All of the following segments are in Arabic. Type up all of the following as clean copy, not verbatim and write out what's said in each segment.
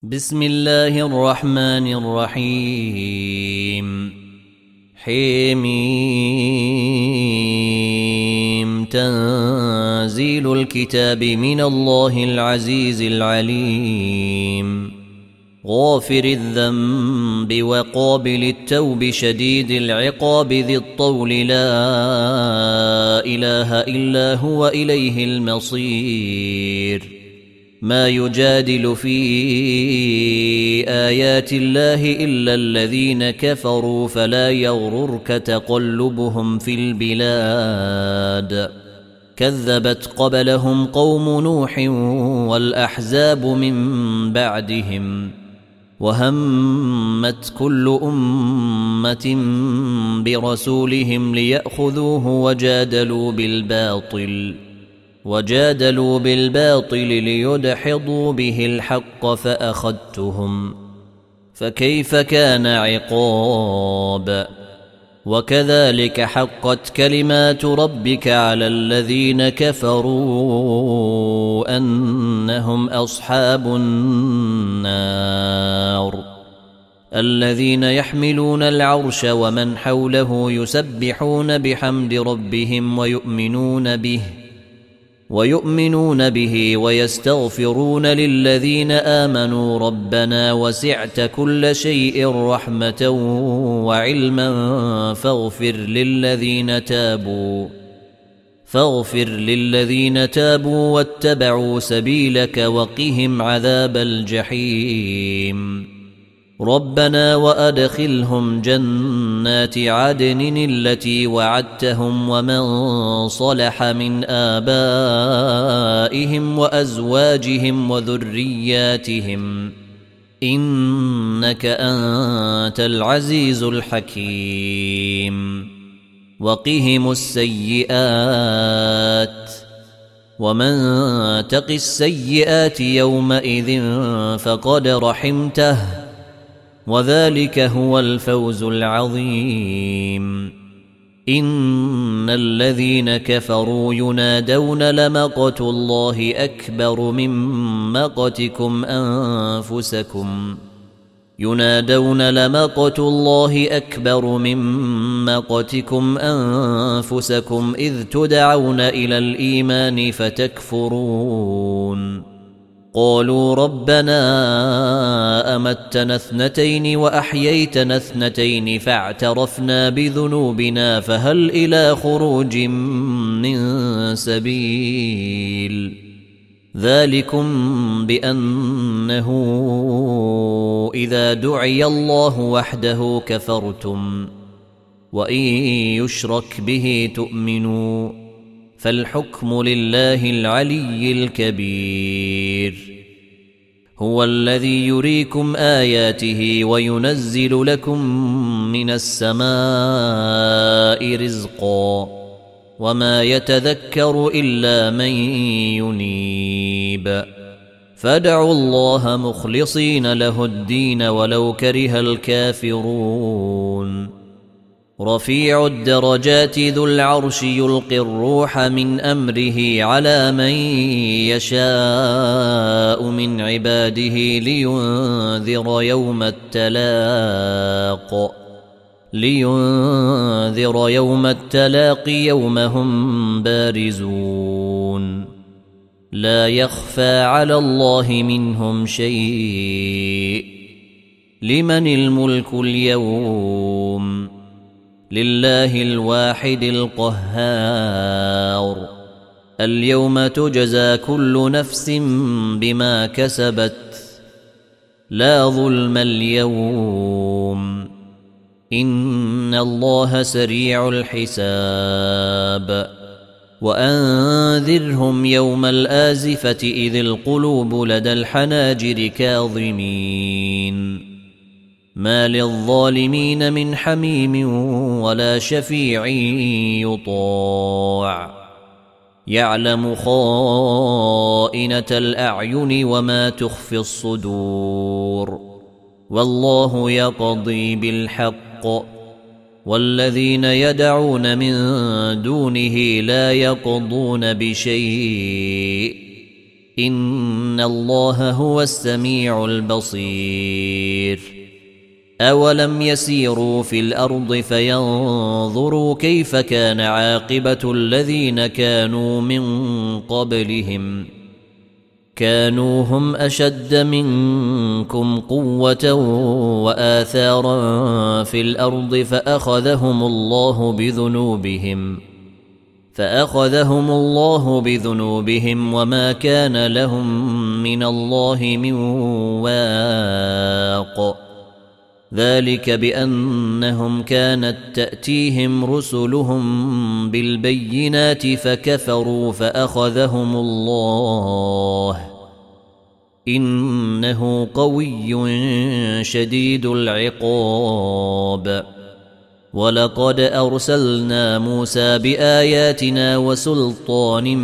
بسم الله الرحمن الرحيم. حميم تنزيل الكتاب من الله العزيز العليم غافر الذنب وقابل التوب شديد العقاب ذي الطول لا إله إلا هو إليه المصير. ما يجادل في آيات الله إلا الذين كفروا فلا يغررك تقلبهم في البلاد. كذبت قبلهم قوم نوح والأحزاب من بعدهم وهمت كل أمة برسولهم ليأخذوه وجادلوا بالباطل ليدحضوا به الحق فأخذتهم فكيف كان عقاب. وكذلك حقت كلمات ربك على الذين كفروا أنهم أصحاب النار الذين يحملون العرش ومن حوله يسبحون بحمد ربهم ويؤمنون به ويستغفرون للذين آمنوا ربنا وسعت كل شيء رحمة وعلما فاغفر للذين تابوا واتبعوا سبيلك وقهم عذاب الجحيم. ربنا وأدخلهم جنات عدن التي وعدتهم ومن صلح من آبائهم وأزواجهم وذرياتهم إنك أنت العزيز الحكيم. وقهم السيئات ومن تق السيئات يومئذ فقد رحمته وذلك هو الفوز العظيم. إن الذين كفروا ينادون لمقت الله أكبر من مقتكم أنفسكم إذ تدعون إلى الإيمان فتكفرون. قالوا ربنا أمتنا 2 وأحييتنا 2 فاعترفنا بذنوبنا فهل إلى خروج من سبيل. ذلكم بأنه إذا دعي الله وحده كفرتم وإن يشرك به تؤمنوا فالحكم لله العلي الكبير. هو الذي يريكم آياته وينزل لكم من السماء رزقا وما يتذكر إلا من ينيب. فادعوا الله مخلصين له الدين ولو كره الكافرون. رفيع الدرجات ذو العرش يلقي الروح من أمره على من يشاء من عباده لينذر يوم التلاق يوم هم بارزون لا يخفى على الله منهم شيء. لمن الملك اليوم؟ لله الواحد القهار. اليوم تجزى كل نفس بما كسبت لا ظلم اليوم إن الله سريع الحساب. وأنذرهم يوم الآزفة إذ القلوب لدى الحناجر كاظمين ما للظالمين من حميم ولا شفيع يطاع. يعلم خائنة الأعين وما تخفي الصدور والله يقضي بالحق والذين يدعون من دونه لا يقضون بشيء إن الله هو السميع البصير أولم يسيروا في الأرض فينظروا كيف كان عاقبة الذين كانوا من قبلهم كانوا هم أشد منكم قوة وآثارا في الأرض فأخذهم الله بذنوبهم وما كان لهم من الله من واق ذلك بأنهم كانت تأتيهم رسلهم بالبينات فكفروا فأخذهم الله إنه قوي شديد العقاب ولقد أرسلنا موسى بآياتنا وسلطان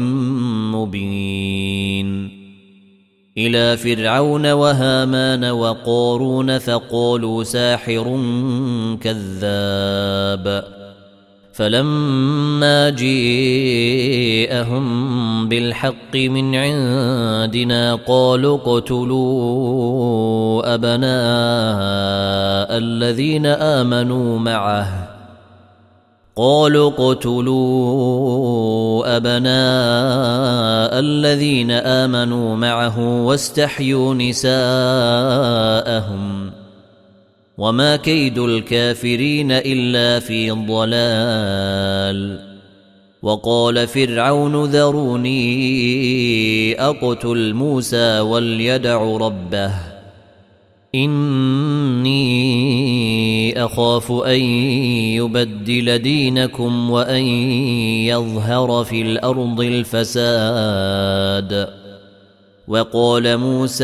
مبين إلى فرعون وهامان وقارون فقالوا ساحر كذاب فلما جيءهم بالحق من عندنا قالوا اقتلوا أبناء الذين آمنوا معه واستحيوا نساءهم وما كيد الكافرين إلا في ضلال وقال فرعون ذروني أقتل موسى وليدع ربه إني أخاف أن يبدل دينكم وأن يظهر في الأرض الفساد وقال موسى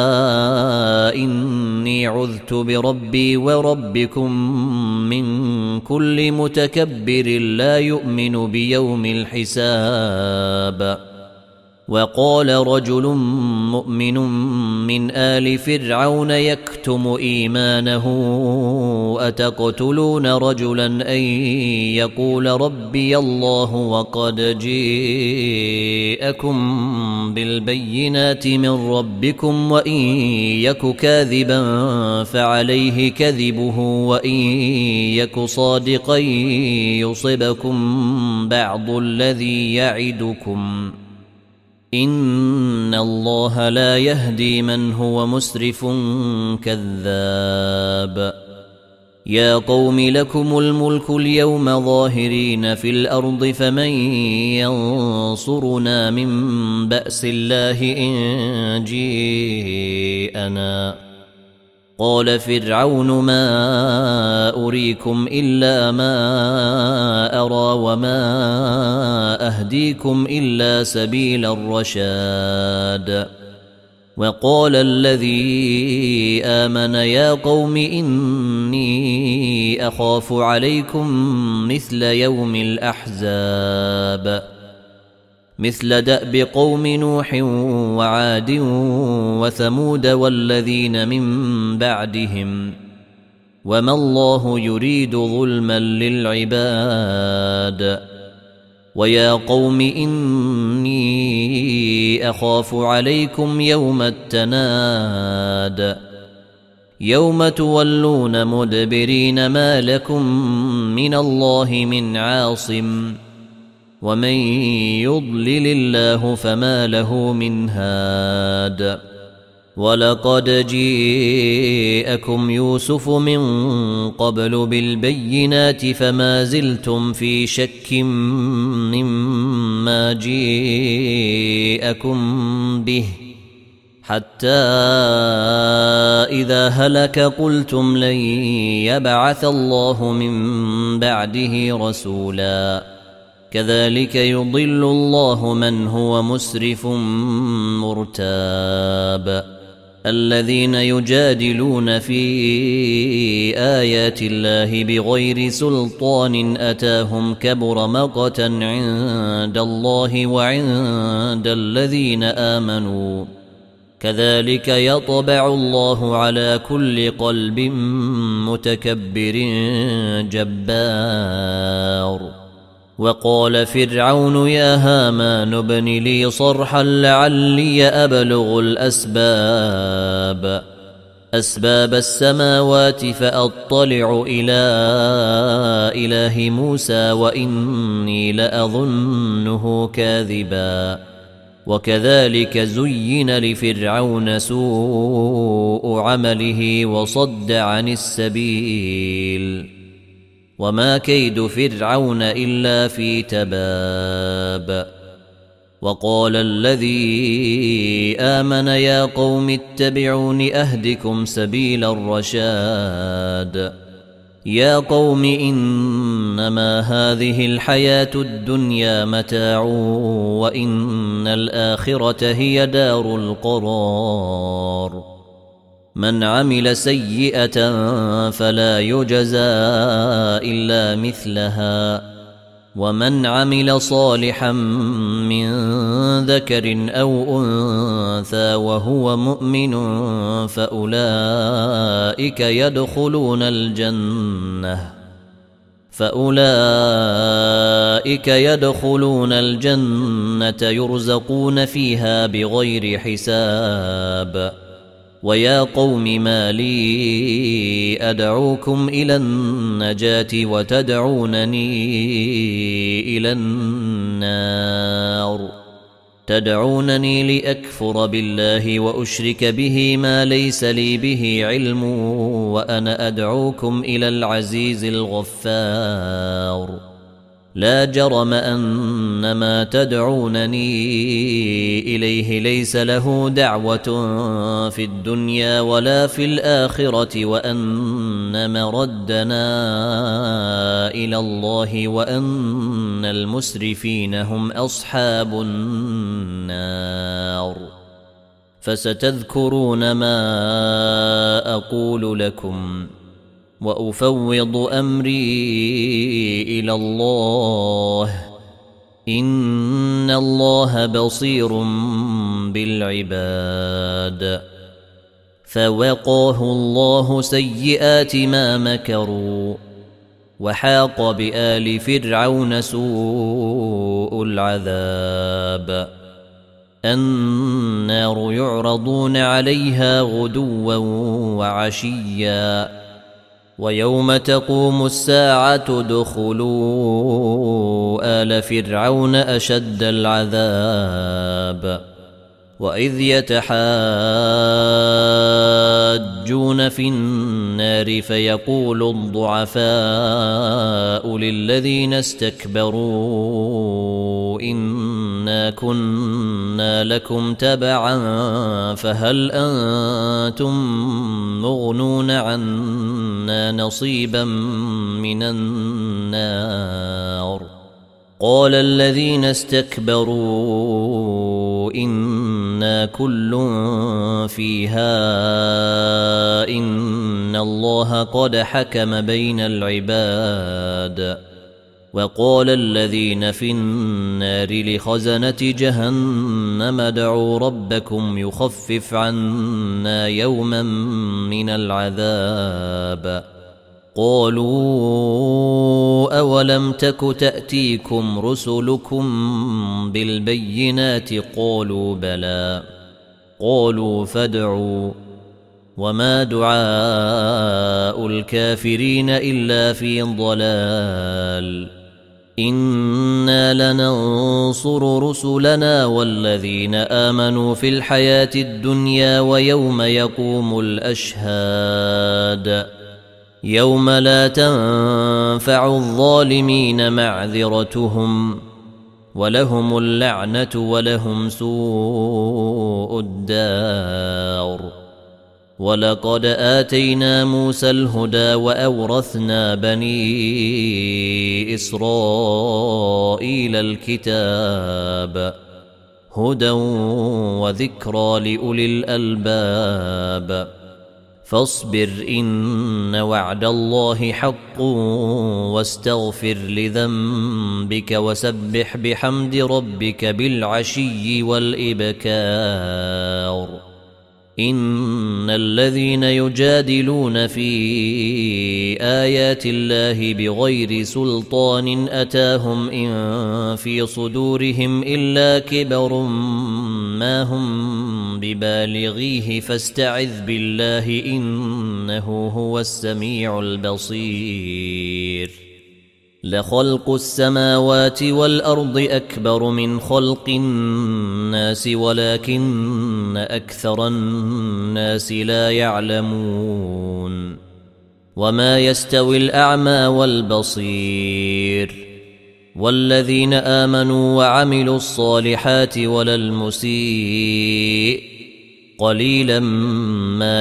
إني عذت بربي وربكم من كل متكبر لا يؤمن بيوم الحساب وقال رجل مؤمن من آل فرعون يكتم إيمانه أتقتلون رجلا أن يقول ربي الله وقد جيءكم بالبينات من ربكم وإن يك كاذبا فعليه كذبه وإن يك صادقا يصبكم بعض الذي يعدكم إن الله لا يهدي من هو مسرف كذاب يا قوم لكم الملك اليوم ظاهرين في الأرض فمن ينصرنا من بأس الله إن جيءنا قال فرعون ما أريكم إلا ما أرى وما أهديكم إلا سبيل الرشاد وقال الذي آمن يا قوم إني أخاف عليكم مثل يوم الأحزاب مثل دأب قوم نوح وعاد وثمود والذين من بعدهم وما الله يريد ظلما للعباد ويا قوم إني أخاف عليكم يوم التناد يوم تولون مدبرين ما لكم من الله من عاصم ومن يضلل الله فما له من هاد ولقد جيءكم يوسف من قبل بالبينات فما زلتم في شك مما جيءكم به حتى إذا هلك قلتم لن يبعث الله من بعده رسولا كذلك يضل الله من هو مسرف مرتاب الذين يجادلون في آيات الله بغير سلطان أتاهم كبر مقتا عند الله وعند الذين آمنوا كذلك يطبع الله على كل قلب متكبر جبار وقال فرعون يا هامان ابن لي صرحا لعلي أبلغ أسباب السماوات فأطلع إلى إله موسى وإني لأظنه كاذبا وكذلك زين لفرعون سوء عمله وصد عن السبيل وما كيد فرعون إلا في تباب وقال الذي آمن يا قوم اتبعون أهدكم سبيل الرشاد يا قوم إنما هذه الحياة الدنيا متاع وإن الآخرة هي دار القرار من عمل سيئة فلا يجزى إلا مثلها ومن عمل صالحا من ذكر أو أنثى وهو مؤمن فأولئك يدخلون الجنة يرزقون فيها بغير حساب ويا قوم ما لي أدعوكم إلى النجاة وتدعونني إلى النار تدعونني لأكفر بالله وأشرك به ما ليس لي به علم وأنا أدعوكم إلى العزيز الغفار لا جرم أن ما تدعونني إليه ليس له دعوة في الدنيا ولا في الآخرة وأن مردنا إلى الله وأن المسرفين هم أصحاب النار فستذكرون ما أقول لكم وأفوض أمري إلى الله إن الله بصير بالعباد فوقاه الله سيئات ما مكروا وحاق بآل فرعون سوء العذاب النار يعرضون عليها غدوا وعشيا ويوم تقوم الساعة ادخلوا آل فرعون أشد العذاب وإذ يتحاجون في النار فيقول الضعفاء للذين استكبروا إنا كنا لكم تبعا فهل أنتم مغنون عنا نصيبا من النار قال الذين استكبروا إنا كل فيها إن الله قد حكم بين العباد وقال الذين في النار لخزنة جهنم ادعوا ربكم يخفف عنا يوما من العذاب قالوا أولم تك تأتيكم رسلكم بالبينات قالوا بلى قالوا فادعوا وما دعاء الكافرين إلا في ضلال إنا لننصر رسلنا والذين آمنوا في الحياة الدنيا ويوم يقوم الأشهاد يوم لا تنفع الظالمين معذرتهم ولهم اللعنة ولهم سوء الدار ولقد آتينا موسى الهدى وأورثنا بني إسرائيل الكتاب هدى وذكرى لأولي الألباب فاصبر إن وعد الله حق واستغفر لذنبك وسبح بحمد ربك بالعشي والإبكار إن الذين يجادلون في آيات الله بغير سلطان أتاهم إن في صدورهم إلا كبر ما هم ببالغيه فاستعذ بالله إنه هو السميع البصير لخلق السماوات والأرض أكبر من خلق الناس ولكن أكثر الناس لا يعلمون وما يستوي الأعمى والبصير والذين آمنوا وعملوا الصالحات ولا المسيء قليلا ما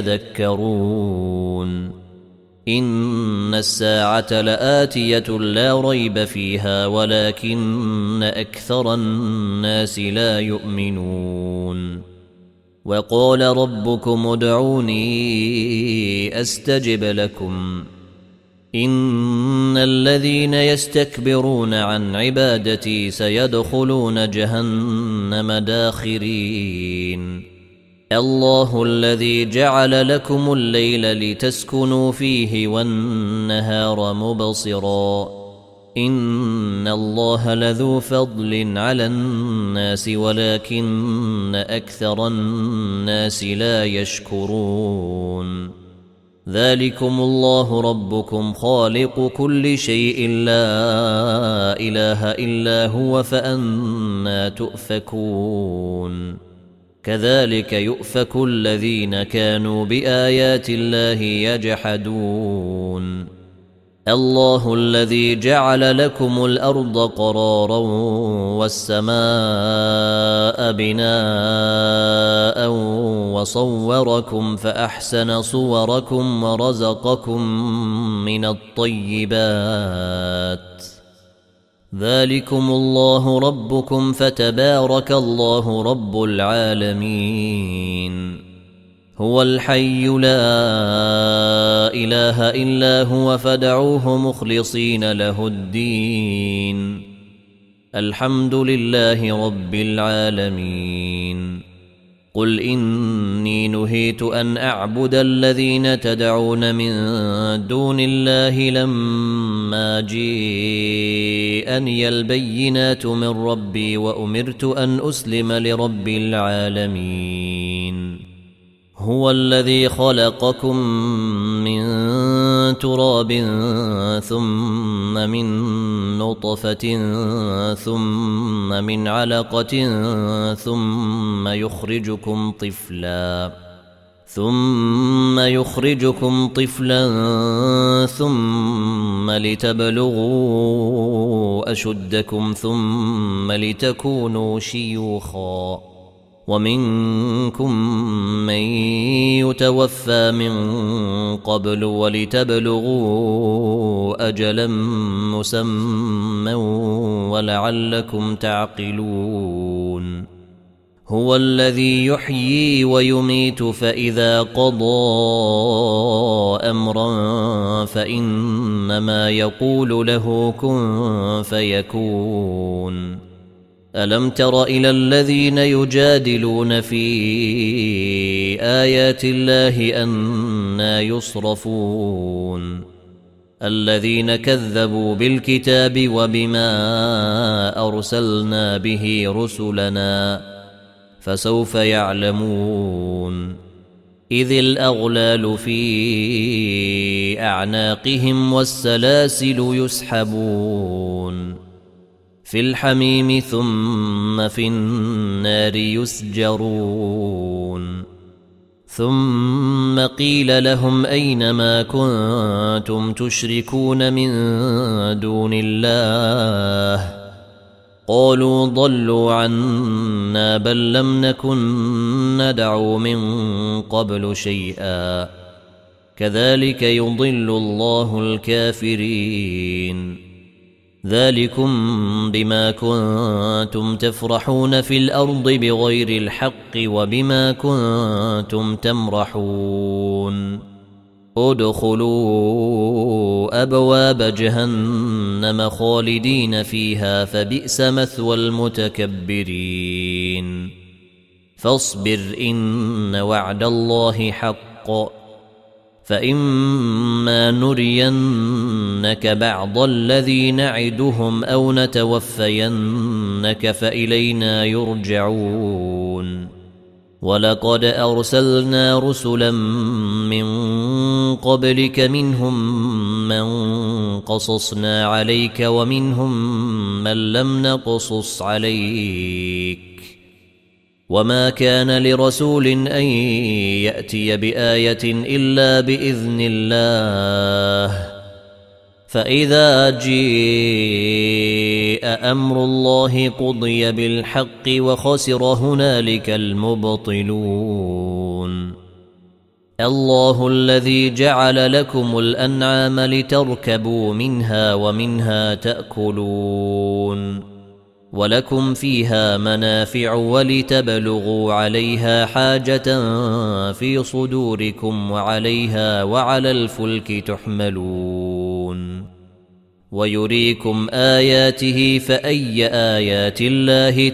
يتذكرون إن الساعة لآتية لا ريب فيها ولكن أكثر الناس لا يؤمنون وقال ربكم ادعوني أستجب لكم إن الذين يستكبرون عن عبادتي سيدخلون جهنم داخرين الله الذي جعل لكم الليل لتسكنوا فيه والنهار مبصرا إن الله لذو فضل على الناس ولكن أكثر الناس لا يشكرون ذلكم الله ربكم خالق كل شيء لا إله إلا هو فأنى تؤفكون كذلك يؤفك الذين كانوا بآيات الله يجحدون الله الذي جعل لكم الأرض قرارا والسماء بناء وصوركم فأحسن صوركم ورزقكم من الطيبات ذلكم الله ربكم فتبارك الله رب العالمين هو الحي لا إله إلا هو فادعوه مخلصين له الدين الحمد لله رب العالمين قل إني نهيت أن أعبد الذين تدعون من دون الله لما جاءني البينات من ربي وأمرت أن أسلم لرب العالمين هو الذي خلقكم من تراب ثم من نطفة ثم من علقة ثم يخرجكم طفلا ثم لتبلغوا أشدكم ثم لتكونوا شيوخا ومنكم من يتوفى من قبل ولتبلغوا أجلا مسمى ولعلكم تعقلون هو الذي يحيي ويميت فإذا قضى أمرا فإنما يقول له كن فيكون ألم تر إلى الذين يجادلون في آيات الله أنى يصرفون الذين كذبوا بالكتاب وبما أرسلنا به رسلنا فسوف يعلمون إذ الأغلال في أعناقهم والسلاسل يسحبون في الحميم ثم في النار يسجرون ثم قيل لهم أين ما كنتم تشركون من دون الله قالوا ضلوا عنا بل لم نكن ندعو من قبل شيئا كذلك يضل الله الكافرين ذلكم بما كنتم تفرحون في الأرض بغير الحق وبما كنتم تمرحون ادخلوا أبواب جهنم خالدين فيها فبئس مثوى المتكبرين فاصبر إن وعد الله حق فإما نرينك بعض الذي نعدهم أو نتوفينك فإلينا يرجعون ولقد أرسلنا رسلا من قبلك منهم من قصصنا عليك ومنهم من لم نقصص عليك وما كان لرسول أن يأتي بآية إلا بإذن الله فإذا جاء أمر الله قضي بالحق وخسر هنالك المبطلون الله الذي جعل لكم الأنعام لتركبوا منها ومنها تأكلون ولكم فيها منافع ولتبلغوا عليها حاجة في صدوركم وعليها وعلى الفلك تحملون ويريكم آياته فأي آيات الله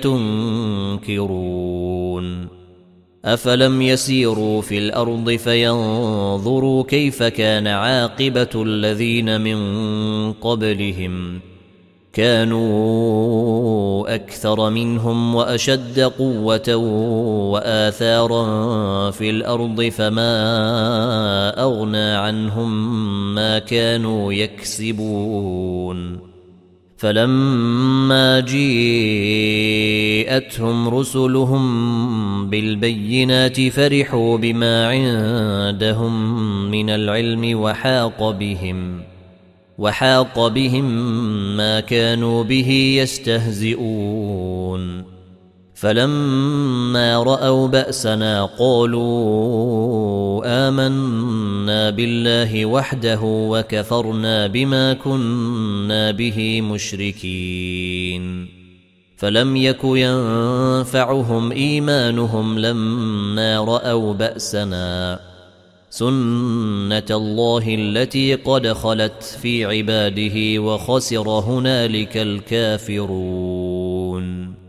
تنكرون أفلم يسيروا في الأرض فينظروا كيف كان عاقبة الذين من قبلهم كانوا أكثر منهم وأشد قوة وآثارا في الأرض فما أغنى عنهم ما كانوا يكسبون فلما جاءتهم رسلهم بالبينات فرحوا بما عندهم من العلم وحاق بهم ما كانوا به يستهزئون فلما رأوا بأسنا قالوا آمنا بالله وحده وكفرنا بما كنا به مشركين فلم يك ينفعهم إيمانهم لما رأوا بأسنا سنة الله التي قد خلت في عباده وخسر هنالك الكافرون